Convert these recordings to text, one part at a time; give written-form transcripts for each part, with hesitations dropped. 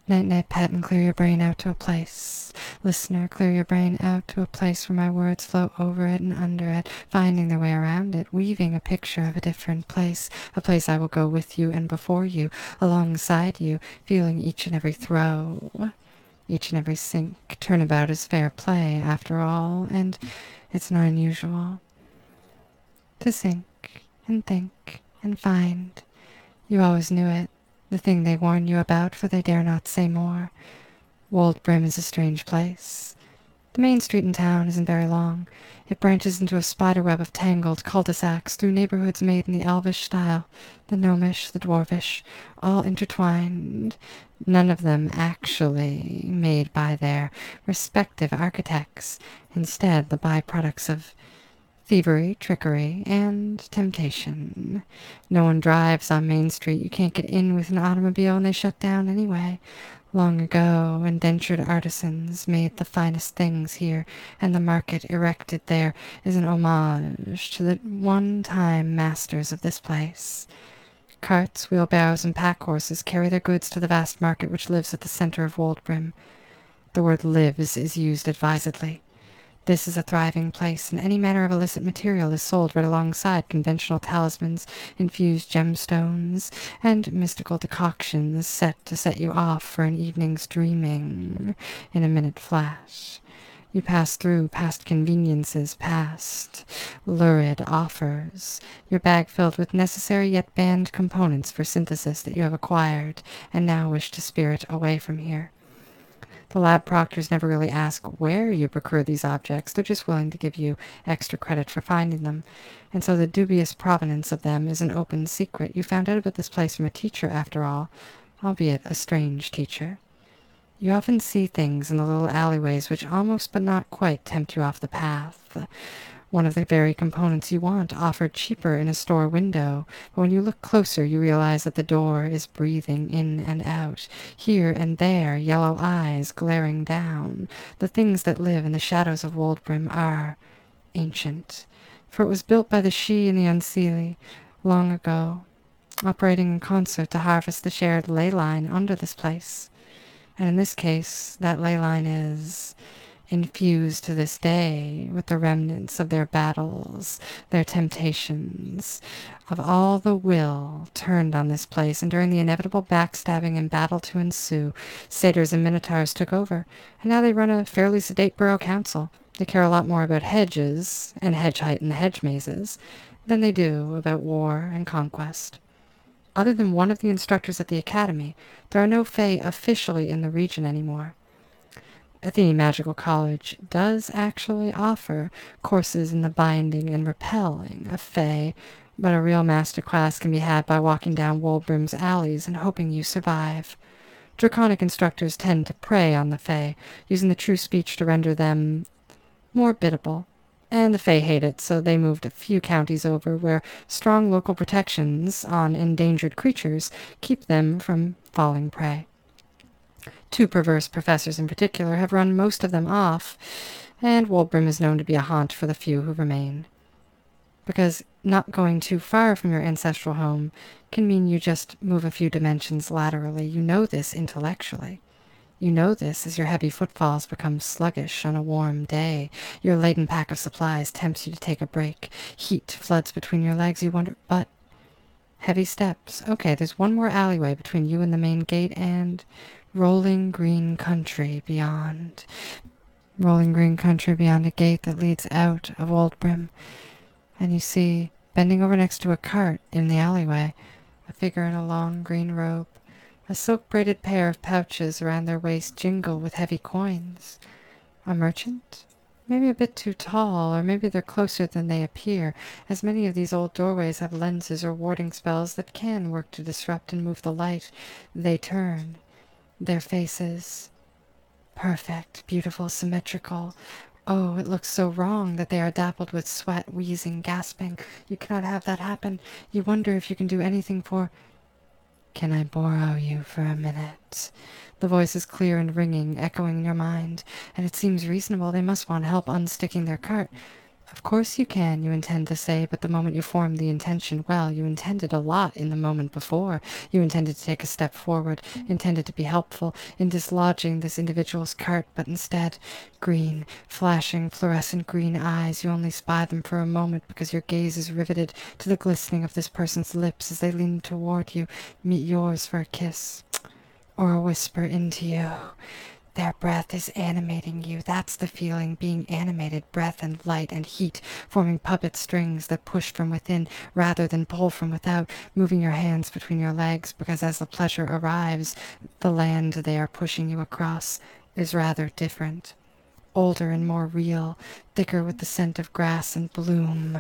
Night-night, pet, and clear your brain out to a place. Listener, clear your brain out to a place where my words float over it and under it, finding their way around it, weaving a picture of a different place, a place I will go with you and before you, alongside you, feeling each and every throw, each and every sink. Turnabout is fair play, after all, and it's not unusual to sink and think and find. You always knew it, the thing they warn you about, for they dare not say more. Wold Brim is a strange place. The main street in town isn't very long. It branches into a spiderweb of tangled cul-de-sacs through neighborhoods made in the elvish style, the gnomish, the dwarvish, all intertwined, none of them actually made by their respective architects, instead the byproducts of thievery, trickery, and temptation. No one drives on Main Street. You can't get in with an automobile, and they shut down anyway. Long ago, indentured artisans made the finest things here, and the market erected there is an homage to the one-time masters of this place. Carts, wheelbarrows, and pack horses carry their goods to the vast market which lives at the center of Woldbrim. The word lives is used advisedly. This is a thriving place, and any manner of illicit material is sold right alongside conventional talismans, infused gemstones, and mystical decoctions set to set you off for an evening's dreaming in a minute flash. You pass through past conveniences, past lurid offers, your bag filled with necessary yet banned components for synthesis that you have acquired and now wish to spirit away from here. The lab proctors never really ask where you procure these objects. They're just willing to give you extra credit for finding them. And so the dubious provenance of them is an open secret. You found out about this place from a teacher, after all, albeit a strange teacher. You often see things in the little alleyways which almost but not quite tempt you off the path. One of the very components you want offered cheaper in a store window, but when you look closer you realize that the door is breathing in and out, here and there yellow eyes glaring down. The things that live in the shadows of Woldbrim are ancient, for it was built by the Sidhe and the Unseelie long ago, operating in concert to harvest the shared ley line under this place. And in this case, that ley line is infused to this day with the remnants of their battles, their temptations, of all the will turned on this place, and during the inevitable backstabbing and battle to ensue, satyrs and minotaurs took over, and now they run a fairly sedate borough council. They care a lot more about hedges, and hedge height and hedge mazes, than they do about war and conquest. Other than one of the instructors at the academy, there are no Fae officially in the region anymore. Athene Magical College does actually offer courses in the binding and repelling of Fae, but a real master class can be had by walking down Woldbrim's alleys and hoping you survive. Draconic instructors tend to prey on the Fae, using the true speech to render them more biddable. And the Fae hate it, so they moved a few counties over where strong local protections on endangered creatures keep them from falling prey. Two perverse professors in particular have run most of them off, and Woldbrim is known to be a haunt for the few who remain. Because not going too far from your ancestral home can mean you just move a few dimensions laterally. You know this intellectually. You know this as your heavy footfalls become sluggish on a warm day. Your laden pack of supplies tempts you to take a break. Heat floods between your legs. You wonder, but heavy steps. Okay, there's one more alleyway between you and the main gate, and rolling green country beyond. Rolling green country beyond a gate that leads out of Woldbrim. And you see, bending over next to a cart in the alleyway, a figure in a long green robe. A silk-braided pair of pouches around their waist jingle with heavy coins. A merchant? Maybe a bit too tall, or maybe they're closer than they appear, as many of these old doorways have lenses or warding spells that can work to disrupt and move the light. They turn. Their faces. Perfect, beautiful, symmetrical. Oh, it looks so wrong that they are dappled with sweat, wheezing, gasping. You cannot have that happen. You wonder if you can do anything for... Can I borrow you for a minute? The voice is clear and ringing, echoing in your mind, and it seems reasonable. They must want help unsticking their cart. Of course you can, you intend to say, but the moment you formed the intention, well, you intended a lot in the moment before. You intended to take a step forward, intended to be helpful in dislodging this individual's cart, but instead, green, flashing, fluorescent green eyes, you only spy them for a moment because your gaze is riveted to the glistening of this person's lips as they lean toward you, meet yours for a kiss, or a whisper into you. Their breath is animating you. That's the feeling, being animated, breath and light and heat, forming puppet strings that push from within rather than pull from without, moving your hands between your legs, because as the pleasure arrives, the land they are pushing you across is rather different. Older and more real, thicker with the scent of grass and bloom.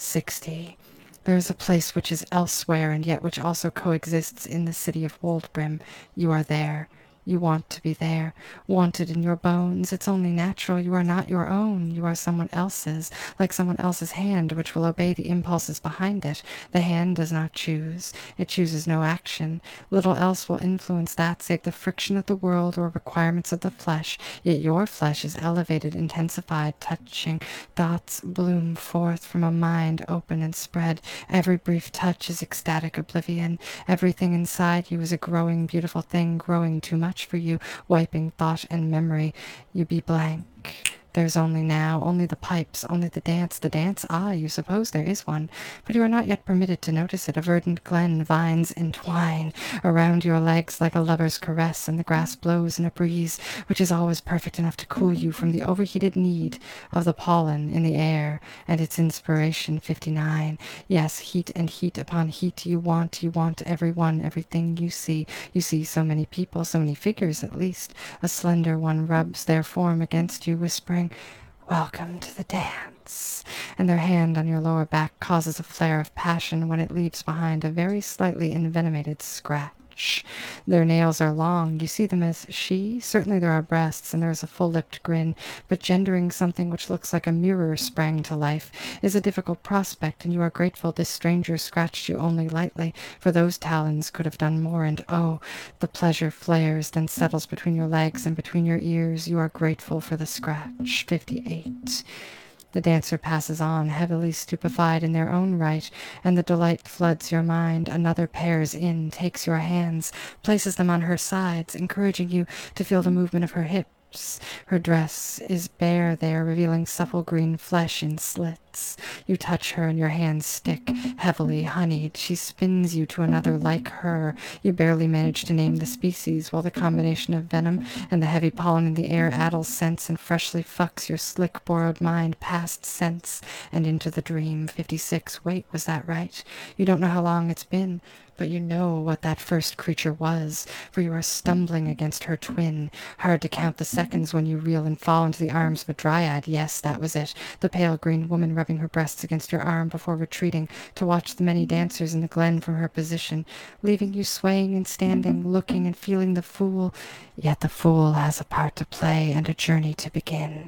60. There is a place which is elsewhere and yet which also coexists in the city of Woldbrim. You are there. You want to be there, wanted in your bones. It's only natural. You are not your own. You are someone else's, like someone else's hand, which will obey the impulses behind it. The hand does not choose. It chooses no action. Little else will influence that save the friction of the world or requirements of the flesh. Yet your flesh is elevated, intensified, touching. Thoughts bloom forth from a mind open and spread. Every brief touch is ecstatic oblivion. Everything inside you is a growing, beautiful thing, growing too much for you, wiping thought and memory. You be blank. There's only now, only the pipes, only the dance. The dance, you suppose there is one, but you are not yet permitted to notice it. A verdant glen, vines entwine around your legs like a lover's caress, and the grass blows in a breeze which is always perfect enough to cool you from the overheated need of the pollen in the air and its inspiration. 59. Yes, heat and heat upon heat. You want everyone, everything you see. You see so many people, so many figures at least. A slender one rubs their form against you, whispering, "Welcome to the dance." And their hand on your lower back causes a flare of passion when it leaves behind a very slightly envenomated scratch. Their nails are long. You see them as she. Certainly there are breasts, and there is a full-lipped grin, but gendering something which looks like a mirror sprang to life is a difficult prospect, and you are grateful this stranger scratched you only lightly, for those talons could have done more, and oh, the pleasure flares, then settles between your legs and between your ears. You are grateful for the scratch. 58. The dancer passes on, heavily stupefied in their own right, and the delight floods your mind. Another pairs in, takes your hands, places them on her sides, encouraging you to feel the movement of her hips. Her dress is bare there, revealing supple green flesh in slits. You touch her and your hands stick, heavily honeyed. She spins you to another like her. You barely manage to name the species, while the combination of venom and the heavy pollen in the air addles sense and freshly fucks your slick borrowed mind past sense and into the dream. 56. Wait, was that right? You don't know how long it's been, but you know what that first creature was, for you are stumbling against her twin. Hard to count the seconds when you reel and fall into the arms of a dryad. Yes, that was it. The pale green woman rubbing her breasts against your arm before retreating to watch the many dancers in the glen from her position, leaving you swaying and standing, looking and feeling the fool. Yet the fool has a part to play and a journey to begin.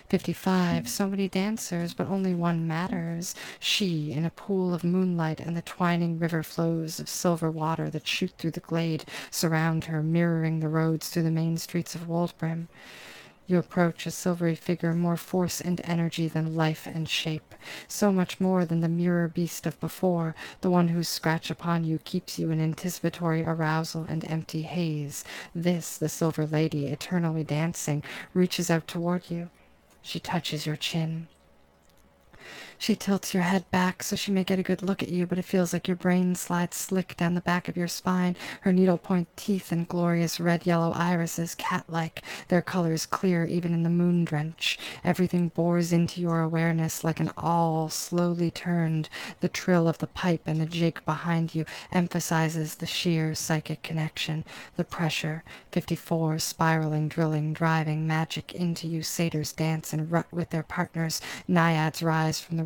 55. So many dancers, but only one matters. She, in a pool of moonlight, and the twining river flows of silver water that shoot through the glade surround her, mirroring the roads through the main streets of Woldbrim. You approach a silvery figure, more force and energy than life and shape, so much more than the mirror beast of before, the one whose scratch upon you keeps you in anticipatory arousal and empty haze. This, the silver lady, eternally dancing, reaches out toward you. She touches your chin. She tilts your head back so she may get a good look at you, but it feels like your brain slides slick down the back of your spine, her needlepoint teeth and glorious red-yellow irises, cat-like, their colors clear even in the moon drench. Everything bores into your awareness like an awl slowly turned. The trill of the pipe and the jig behind you emphasizes the sheer psychic connection. The pressure. 54, spiraling, drilling, driving magic into you. Satyrs dance and rut with their partners. Naiads rise from the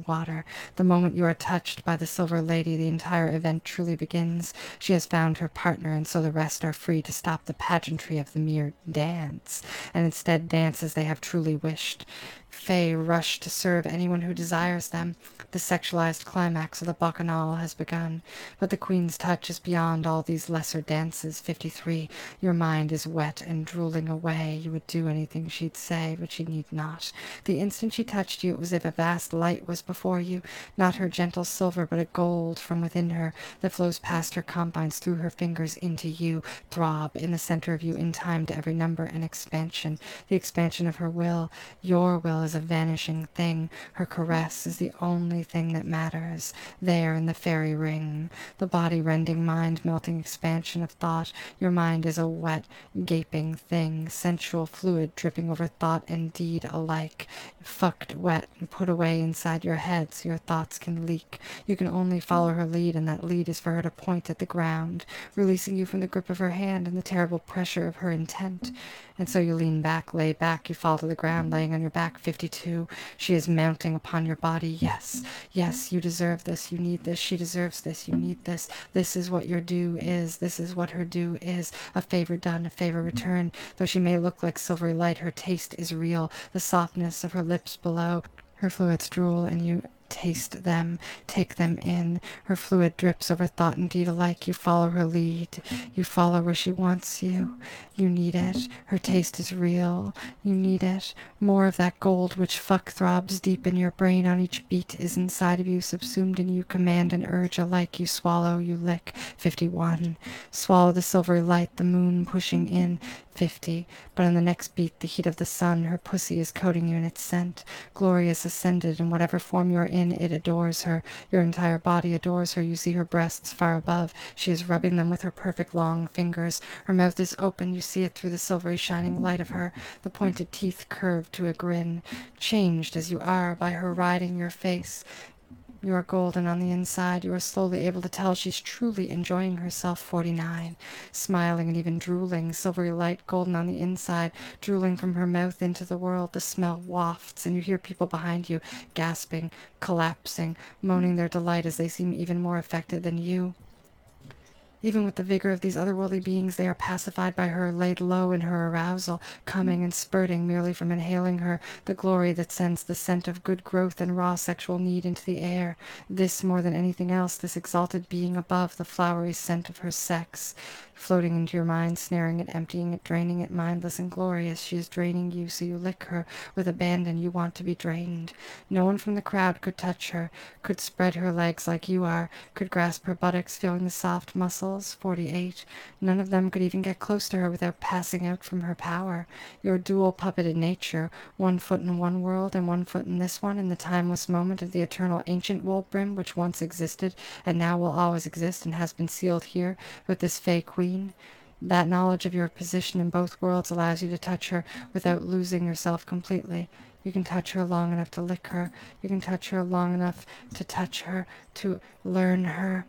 water. The moment you are touched by the Silver Lady, the entire event truly begins. She has found her partner, and so the rest are free to stop the pageantry of the mere dance, and instead dance as they have truly wished. Fae rush to serve anyone who desires them. The sexualized climax of the bacchanal has begun, but the Queen's touch is beyond all these lesser dances. 53. Your mind is wet and drooling away. You would do anything she'd say, but she need not. The instant she touched you, it was as if a vast light was before you, not her gentle silver, but a gold from within her that flows past her confines, through her fingers into you, throb in the center of you, in time to every number and expansion. The expansion of her will. Your will is a vanishing thing. Her caress is the only thing that matters. There in the fairy ring, the body-rending, mind-melting expansion of thought. Your mind is a wet, gaping thing, sensual fluid dripping over thought and deed alike, fucked wet and put away inside your head so your thoughts can leak. You can only follow her lead, and that lead is for her to point at the ground, releasing you from the grip of her hand and the terrible pressure of her intent. And so you lean back, lay back, you fall to the ground, laying on your back. 52. She is mounting upon your body. Yes, yes, you deserve this, you need this, she deserves this, you need this. This is what your due is, this is what her due is. A favor done, a favor returned. Though she may look like silvery light, her taste is real. The softness of her lips below, her fluids drool, and you taste them, take them in. Her fluid drips over thought and deed alike. You follow her lead. You follow where she wants you. You need it. Her taste is real. You need it. More of that gold which fuck throbs deep in your brain on each beat is inside of you, subsumed in you, command and urge alike. You swallow, you lick. 51. Swallow the silvery light, the moon pushing in. 50. But on the next beat, the heat of the sun, her pussy is coating you in its scent. Glory is ascended, in whatever form you are in, it adores her. Your entire body adores her. You see her breasts far above. She is rubbing them with her perfect long fingers. Her mouth is open. You see it through the silvery shining light of her. The pointed teeth curved to a grin. Changed as you are by her riding your face. You are golden on the inside. You are slowly able to tell she's truly enjoying herself. 49. Smiling and even drooling. Silvery light, golden on the inside, drooling from her mouth into the world. The smell wafts, and you hear people behind you gasping, collapsing, moaning their delight as they seem even more affected than you. Even with the vigor of these otherworldly beings, they are pacified by her, laid low in her arousal, coming and spurting merely from inhaling her, the glory that sends the scent of good growth and raw sexual need into the air. This, more than anything else, this exalted being above the flowery scent of her sex, floating into your mind, snaring it, emptying it, draining it, mindless and glorious. She is draining you, so you lick her with abandon. You want to be drained. No one from the crowd could touch her, could spread her legs like you are, could grasp her buttocks, feeling the soft muscles. 48. None of them could even get close to her without passing out from her power. Your dual puppet in nature, 1 foot in one world and 1 foot in this one, in the timeless moment of the eternal ancient Wulbrim, which once existed and now will always exist and has been sealed here with this fey queen. That knowledge of your position in both worlds allows you to touch her without losing yourself completely. You can touch her long enough to lick her. You can touch her long enough to touch her, to learn her.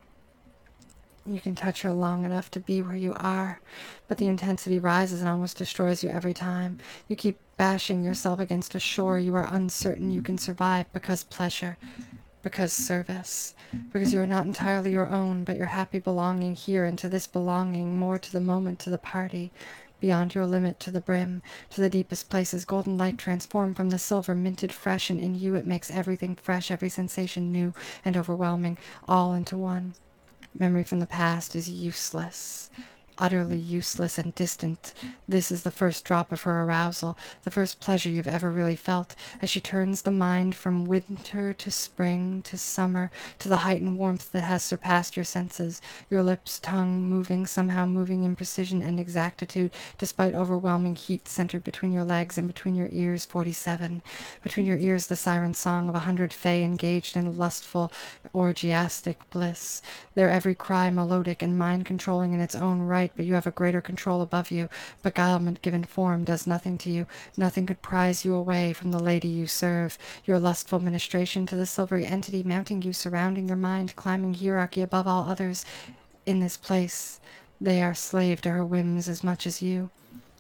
You can touch her long enough to be where you are, but the intensity rises and almost destroys you every time. You keep bashing yourself against a shore you are uncertain you can survive because pleasure, because service, because you are not entirely your own, but your happy belonging here, and to this belonging, more to the moment, to the party, beyond your limit, to the brim, to the deepest places, golden light transformed from the silver, minted fresh, and in you it makes everything fresh, every sensation new and overwhelming, all into one. Memory from the past is useless, utterly useless and distant. This is the first drop of her arousal, the first pleasure you've ever really felt, as she turns the mind from winter to spring to summer to the heightened warmth that has surpassed your senses, your lips, tongue moving, somehow moving in precision and exactitude, despite overwhelming heat centered between your legs and between your ears. 47. Between your ears the siren song of 100 fae engaged in lustful, orgiastic bliss, their every cry melodic and mind-controlling in its own right, but you have a greater control above you. Beguilement given form does nothing to you. Nothing could prize you away from the lady you serve. Your lustful ministration to the silvery entity mounting you, surrounding your mind, climbing hierarchy above all others in this place. They are slave to her whims as much as you.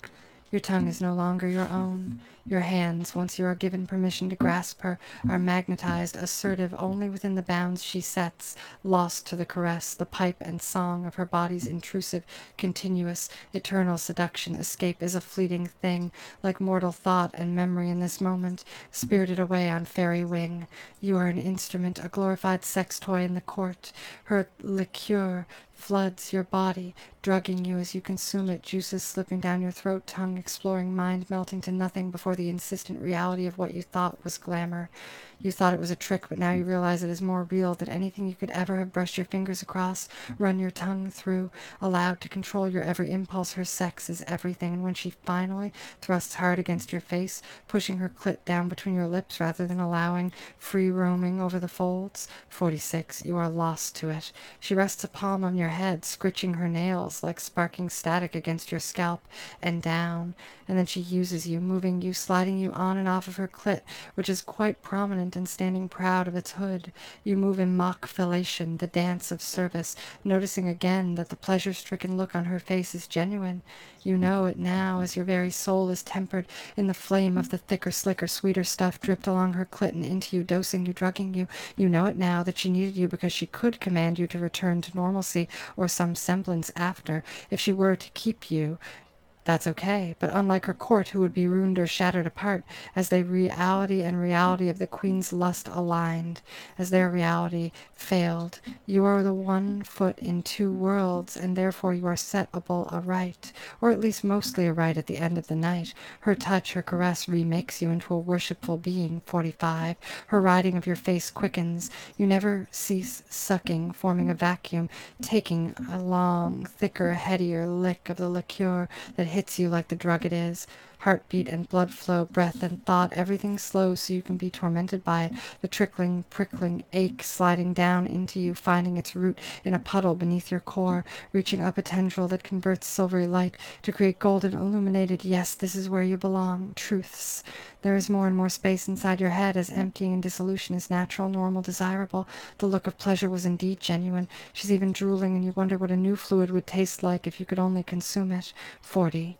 Your tongue is no longer your own. Your hands, once you are given permission to grasp her, are magnetized, assertive only within the bounds she sets, lost to the caress, the pipe and song of her body's intrusive, continuous, eternal seduction. Escape is a fleeting thing, like mortal thought and memory in this moment, spirited away on fairy wing. You are an instrument, a glorified sex toy in the court. Her liqueur floods your body, drugging you as you consume it, juices slipping down your throat, tongue exploring, mind melting to nothing before the insistent reality of what you thought was glamour. You thought it was a trick, but now you realize it is more real than anything you could ever have brushed your fingers across, run your tongue through, allowed to control your every impulse. Her sex is everything, and when she finally thrusts hard against your face, pushing her clit down between your lips rather than allowing free roaming over the folds, 46, you are lost to it. She rests a palm on your head, scritching her nails like sparking static against your scalp and down, and then she uses you, moving you, sliding you on and off of her clit, which is quite prominent and standing proud of its hood. You move in mock fellation, the dance of service, noticing again that the pleasure-stricken look on her face is genuine. You know it now, as your very soul is tempered in the flame of the thicker, slicker, sweeter stuff dripped along her clit and into you, dosing you, drugging you. You know it now that she needed you because she could command you to return to normalcy or some semblance after. If she were to keep you, that's okay, but unlike her court, who would be ruined or shattered apart, as the reality and reality of the queen's lust aligned, as their reality failed, you are the one foot in two worlds, and therefore you are settable aright, or at least mostly aright at the end of the night. Her touch, her caress remakes you into a worshipful being, 45. Her riding of your face quickens. You never cease sucking, forming a vacuum, taking a long, thicker, headier lick of the liqueur that hits you like the drug it is. Heartbeat and blood flow, breath and thought, everything slow so you can be tormented by it. The trickling, prickling ache sliding down into you, finding its root in a puddle beneath your core, reaching up a tendril that converts silvery light to create golden illuminated, yes, this is where you belong, truths. There is more and more space inside your head as emptying and dissolution is natural, normal, desirable. The look of pleasure was indeed genuine. She's even drooling, and you wonder what a new fluid would taste like if you could only consume it. 40.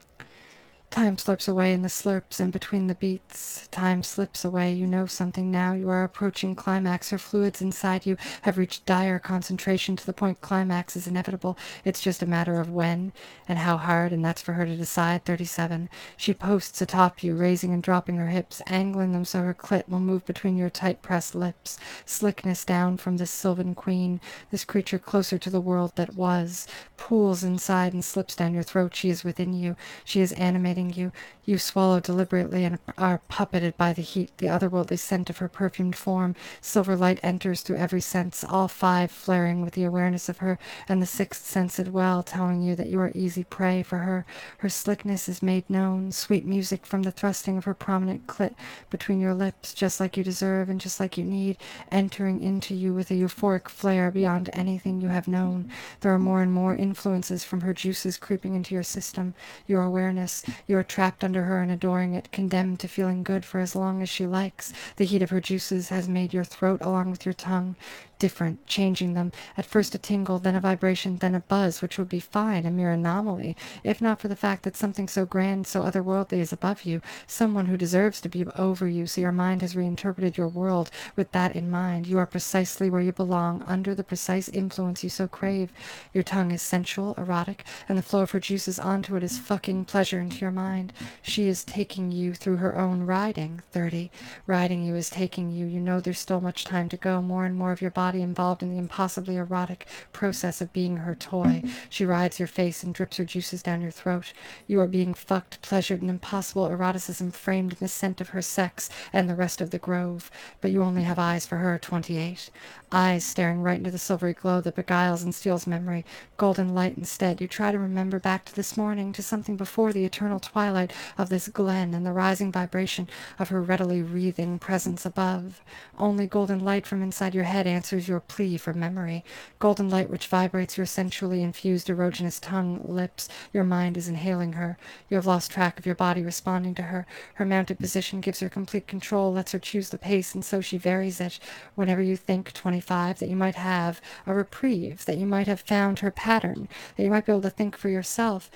Time slips away in the slurps and between the beats. Time slips away. You know something now. You are approaching climax. Her fluids inside you have reached dire concentration to the point climax is inevitable. It's just a matter of when and how hard, and that's for her to decide. 37. She posts atop you, raising and dropping her hips, angling them so her clit will move between your tight-pressed lips. Slickness down from this sylvan queen, this creature closer to the world that was, pools inside and slips down your throat. She is within you. She is animating you. You swallow deliberately and are puppeted by the heat, the otherworldly scent of her perfumed form. Silver light enters through every sense, all five flaring with the awareness of her, and the sixth sense as well, telling you that you are easy prey for her. Her slickness is made known, sweet music from the thrusting of her prominent clit between your lips, just like you deserve and just like you need, entering into you with a euphoric flare beyond anything you have known. There are more and more influences from her juices creeping into your system, your awareness. You are trapped under her and adoring it, condemned to feeling good for as long as she likes. The heat of her juices has made your throat, along with your tongue, different, changing them. At first a tingle, then a vibration, then a buzz, which would be fine, a mere anomaly, if not for the fact that something so grand, so otherworldly is above you, someone who deserves to be over you, so your mind has reinterpreted your world with that in mind. You are precisely where you belong, under the precise influence you so crave. Your tongue is sensual, erotic, and the flow of her juices onto it is fucking pleasure into your mind. She is taking you through her own riding. 30. Riding you is taking you. You know there's still much time to go, more and more of your body involved in the impossibly erotic process of being her toy. She rides your face and drips her juices down your throat. You are being fucked, pleasured, and impossible eroticism framed in the scent of her sex and the rest of the grove. But you only have eyes for her. 28. Eyes staring right into the silvery glow that beguiles and steals memory. Golden light instead. You try to remember back to this morning, to something before the eternal twilight of this glen and the rising vibration of her readily wreathing presence above. Only golden light from inside your head answers your plea for memory. Golden light which vibrates your sensually infused erogenous tongue, lips. Your mind is inhaling her. You have lost track of your body responding to her. Her mounted position gives her complete control, lets her choose the pace, and so she varies it. Whenever you think, 25, that you might have a reprieve, that you might have found her pattern, that you might be able to think for yourself,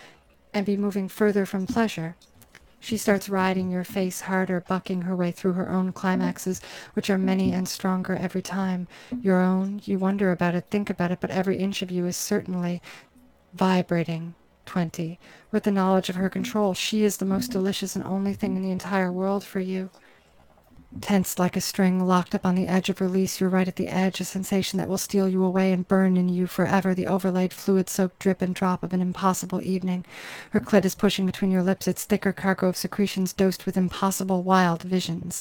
and be moving further from pleasure. She starts riding your face harder, bucking her way through her own climaxes, which are many and stronger every time. Your own, you wonder about it, think about it, but every inch of you is certainly vibrating. 20. With the knowledge of her control, she is the most delicious and only thing in the entire world for you. Tensed like a string, locked up on the edge of release, you're right at the edge, a sensation that will steal you away and burn in you forever, the overlaid fluid-soaked drip and drop of an impossible evening. Her clit is pushing between your lips, its thicker cargo of secretions dosed with impossible wild visions.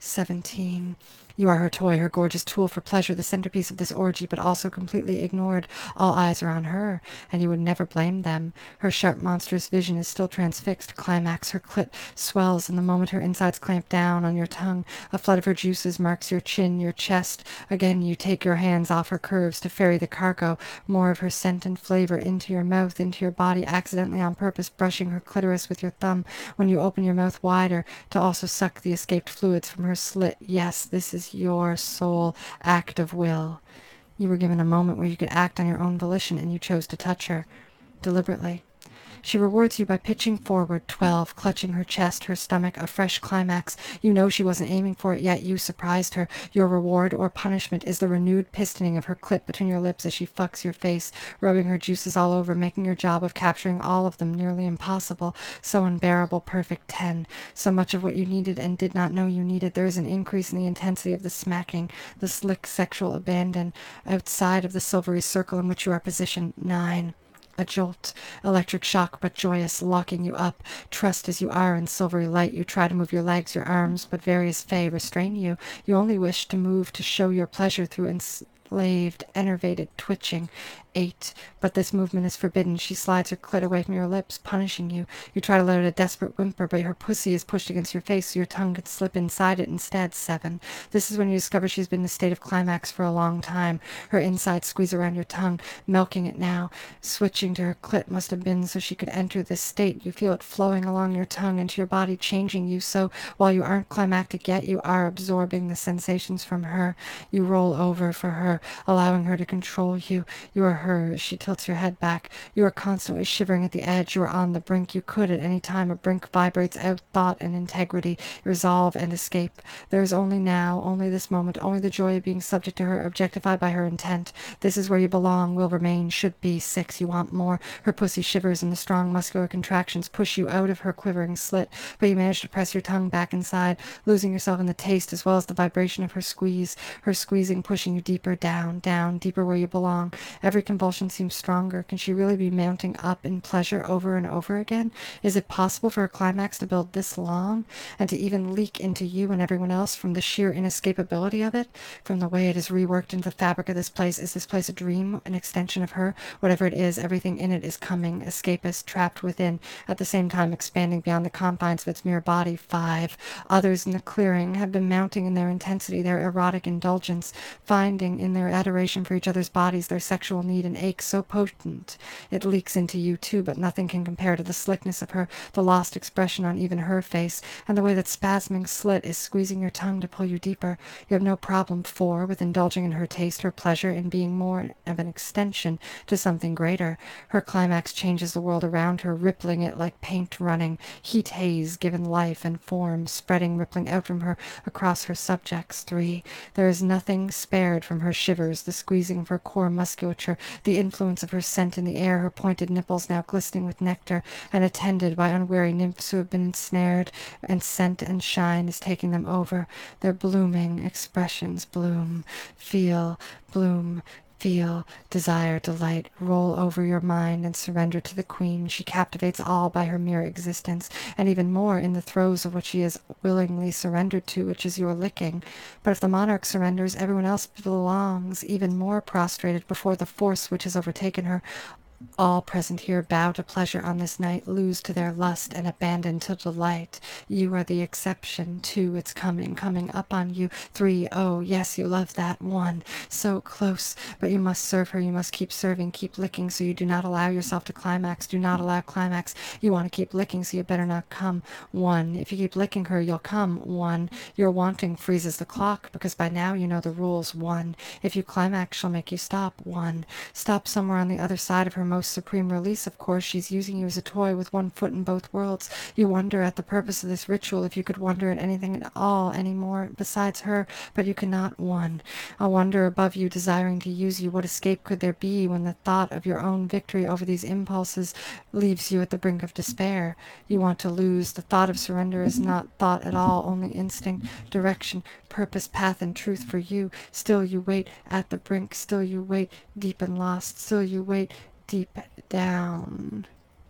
17. You are her toy, her gorgeous tool for pleasure, the centerpiece of this orgy, but also completely ignored. All eyes are on her, and you would never blame them. Her sharp, monstrous vision is still transfixed. Climax, her clit swells, and the moment her insides clamp down on your tongue, a flood of her juices marks your chin, your chest. Again, you take your hands off her curves to ferry the cargo, more of her scent and flavor into your mouth, into your body, accidentally on purpose, brushing her clitoris with your thumb when you open your mouth wider to also suck the escaped fluids from her slit. Yes, this is your sole act of will. You were given a moment where you could act on your own volition, and you chose to touch her deliberately. She rewards you by pitching forward. 12, clutching her chest, her stomach, a fresh climax. You know she wasn't aiming for it, yet you surprised her. Your reward or punishment is the renewed pistoning of her clit between your lips as she fucks your face, rubbing her juices all over, making your job of capturing all of them nearly impossible. So unbearable, perfect. 10, so much of what you needed and did not know you needed. There is an increase in the intensity of the smacking, the slick sexual abandon outside of the silvery circle in which you are positioned. 9, a jolt, electric shock, but joyous, locking you up. Trust as you are in silvery light. You try to move your legs, your arms, but various fae restrain you. You only wish to move to show your pleasure through enslaved, enervated twitching. 8, but this movement is forbidden. She slides her clit away from your lips, punishing you. You try to let out a desperate whimper, but her pussy is pushed against your face, so your tongue can slip inside it instead. 7, this is when you discover she's been in a state of climax for a long time. Her insides squeeze around your tongue, milking it now. Switching to her clit must have been so she could enter this state. You feel it flowing along your tongue into your body, changing you, so while you aren't climactic yet, you are absorbing the sensations from her. You roll over for her, allowing her to control you. You are her. She tilts your head back. You are constantly shivering at the edge. You are on the brink. You could at any time. A brink vibrates out thought and integrity, resolve and escape. There is only now, only this moment, only the joy of being subject to her, objectified by her intent. This is where you belong, will remain, should be. 6, you want more. Her pussy shivers and the strong muscular contractions push you out of her quivering slit, but you manage to press your tongue back inside, losing yourself in the taste as well as the vibration of her squeeze, her squeezing pushing you deeper down, down, deeper where you belong. Every convulsion seems stronger. Can she really be mounting up in pleasure over and over again? Is it possible for a climax to build this long, and to even leak into you and everyone else from the sheer inescapability of it, from the way it is reworked into the fabric of this place? Is this place a dream, an extension of her? Whatever it is, everything in it is coming, escapist, trapped within, at the same time expanding beyond the confines of its mere body. 5, others in the clearing have been mounting in their intensity, their erotic indulgence, finding in their adoration for each other's bodies their sexual need and ache so potent it leaks into you too, but nothing can compare to the slickness of her, the lost expression on even her face, and the way that spasming slit is squeezing your tongue to pull you deeper. You have no problem, with indulging in her taste, her pleasure, in being more of an extension to something greater. Her climax changes the world around her, rippling it like paint running, heat haze given life and form, spreading, rippling out from her across her subjects. 3, there is nothing spared from her shivers, the squeezing of her core musculature, the influence of her scent in the air, her pointed nipples now glistening with nectar, and attended by unwary nymphs who have been ensnared, and scent and shine is taking them over. Their blooming expressions bloom, feel, bloom, feel, desire, delight, roll over your mind and surrender to the queen. She captivates all by her mere existence, and even more in the throes of what she is willingly surrendered to, which is your licking. But if the monarch surrenders, everyone else belongs, even more prostrated before the force which has overtaken her. All present here bow to pleasure on this night, lose to their lust, and abandon to delight. You are the exception. 2, it's coming, coming up on you. 3, oh, yes, you love that. 1, so close, but you must serve her, you must keep serving, keep licking, so you do not allow yourself to climax. Do not allow climax. You want to keep licking, so you better not come. 1, if you keep licking her, you'll come. 1, your wanting freezes the clock, because by now you know the rules. 1, if you climax, she'll make you stop. 1, stop somewhere on the other side of her most supreme release, of course. She's using you as a toy with one foot in both worlds. You wonder at the purpose of this ritual, if you could wonder at anything at all anymore besides her, but you cannot. One, a wonder above you, desiring to use you. What escape could there be when the thought of your own victory over these impulses leaves you at the brink of despair? You want to lose. The thought of surrender is not thought at all, only instinct, direction, purpose, path, and truth for you. Still you wait at the brink. Still you wait deep and lost. Still you wait deep down.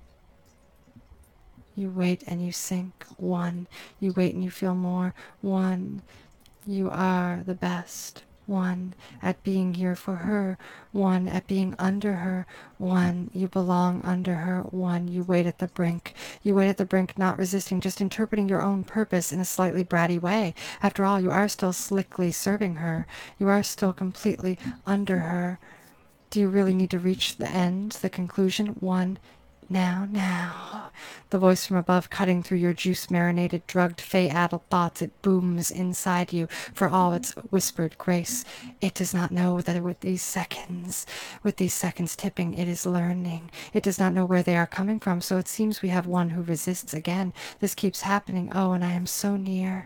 You wait and you sink. One. You wait and you feel more. One. You are the best. One, at being here for her. One, at being under her. One, you belong under her. One, you wait at the brink. You wait at the brink, not resisting, just interpreting your own purpose in a slightly bratty way. After all, you are still slickly serving her. You are still completely under her. Do you really need to reach the end, the conclusion? One, now. The voice from above, cutting through your juice-marinated, drugged, fey-addled thoughts, it booms inside you for all its whispered grace. It does not know that with these seconds tipping, it is learning. It does not know where they are coming from, so it seems we have one who resists again. This keeps happening. Oh, and I am so near.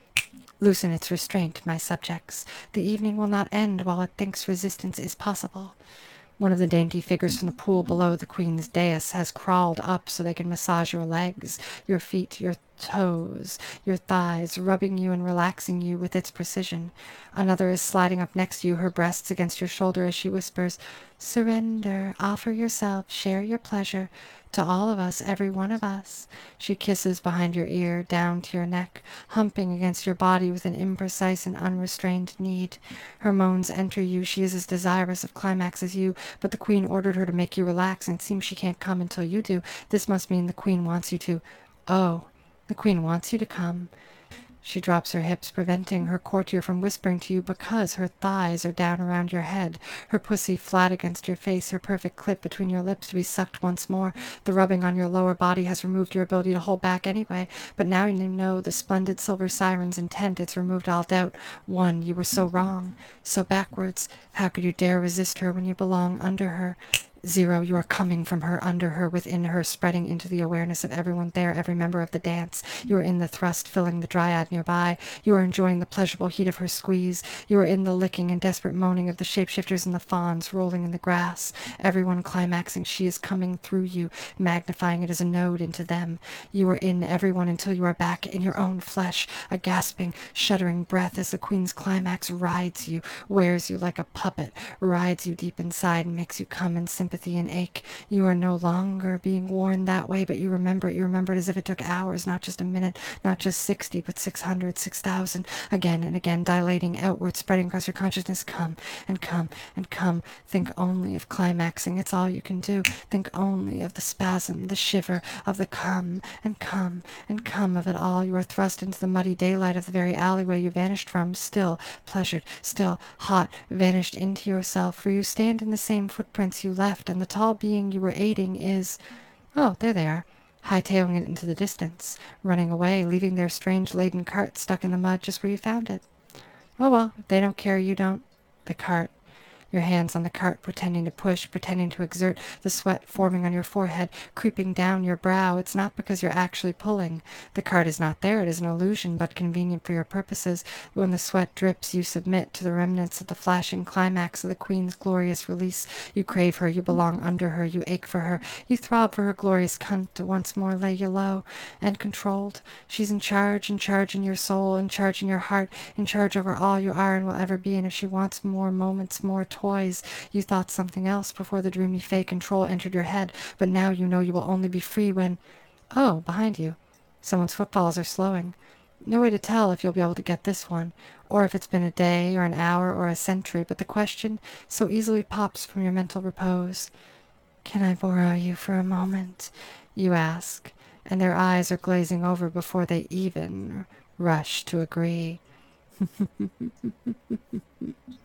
Loosen its restraint, my subjects. The evening will not end while it thinks resistance is possible. One of the dainty figures from the pool below the queen's dais has crawled up so they can massage your legs, your feet, your toes, your thighs, rubbing you and relaxing you with its precision. Another is sliding up next to you, her breasts against your shoulder as she whispers, "Surrender, offer yourself, share your pleasure. To all of us, every one of us." She kisses behind your ear, down to your neck, humping against your body with an imprecise and unrestrained need. Her moans enter you. She is as desirous of climax as you, but the queen ordered her to make you relax, and it seems she can't come until you do. This must mean the queen wants you to. Oh, the queen wants you to come. She drops her hips, preventing her courtier from whispering to you because her thighs are down around your head, her pussy flat against your face, her perfect clit between your lips to be sucked once more. The rubbing on your lower body has removed your ability to hold back anyway, but now you know the splendid silver siren's intent. It's removed all doubt. One, you were so wrong, so backwards. How could you dare resist her when you belong under her? Zero, you are coming from her, under her, within her, spreading into the awareness of everyone there, every member of the dance. You are in the thrust, filling the dryad nearby. You are enjoying the pleasurable heat of her squeeze. You are in the licking and desperate moaning of the shapeshifters and the fawns rolling in the grass. Everyone climaxing, she is coming through you, magnifying it as a node into them. You are in everyone until you are back in your own flesh, a gasping, shuddering breath as the queen's climax rides you, wears you like a puppet, rides you deep inside and makes you come in sympathy and ache. You are no longer being worn that way, but you remember it. You remember it as if it took hours, not just a minute, not just 60, but 600, 6,000, again and again, dilating outward, spreading across your consciousness. Come and come and come. Think only of climaxing. It's all you can do. Think only of the spasm, the shiver, of the come and come and come of it all. You are thrust into the muddy daylight of the very alleyway you vanished from, still pleasured, still hot, vanished into yourself, for you stand in the same footprints you left, and the tall being you were aiding is... Oh, there they are, hightailing it into the distance, running away, leaving their strange laden cart stuck in the mud just where you found it. Oh well, if they don't care, you don't. The cart. Your hands on the cart, pretending to push, pretending to exert, the sweat forming on your forehead, creeping down your brow. It's not because you're actually pulling. The cart is not there. It is an illusion, but convenient for your purposes. When the sweat drips, you submit to the remnants of the flashing climax of the queen's glorious release. You crave her. You belong under her. You ache for her. You throb for her glorious cunt to once more lay you low and controlled. She's in charge in your soul, in charge in your heart, in charge over all you are and will ever be. And if she wants more moments, more toys, you thought something else before the dreamy fey control entered your head, but now you know you will only be free when... Oh, behind you. Someone's footfalls are slowing. No way to tell if you'll be able to get this one, or if it's been a day or an hour or a century, but the question so easily pops from your mental repose. "Can I borrow you for a moment?" you ask, and their eyes are glazing over before they even rush to agree.